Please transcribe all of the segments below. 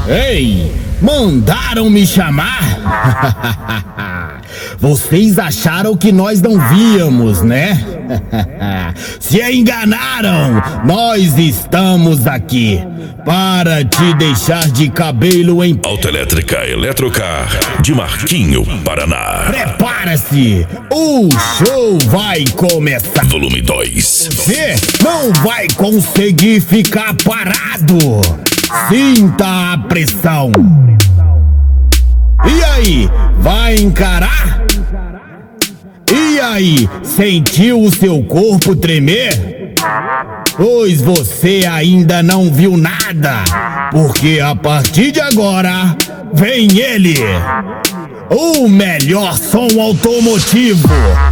Ei, mandaram me chamar? Vocês acharam que nós não víamos, né? Se enganaram, nós estamos aqui para te deixar de cabelo em... Autoelétrica Eletrocar de Marquinho, Paraná. Prepara-se, o show vai começar. Volume 2. Você não vai conseguir ficar parado. Sinta a pressão. E aí, vai encarar? E aí, sentiu o seu corpo tremer? Pois você ainda não viu nada, porque a partir de agora vem ele, o melhor som automotivo.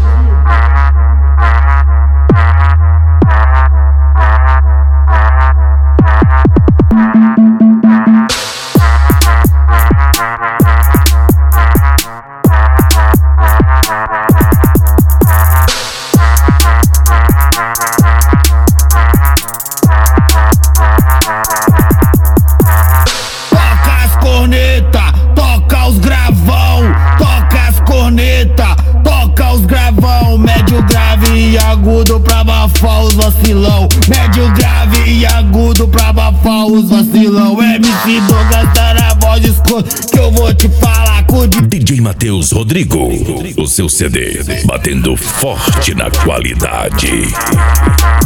Toca os gravão, toca as corneta, toca os gravão, médio, grave e agudo pra abafar os vacilão, médio, grave e agudo pra abafar os vacilão. MC Douglas tá na voz, escuta que eu vou te falar com o DJ Matheus Rodrigo, o seu CD batendo forte na qualidade.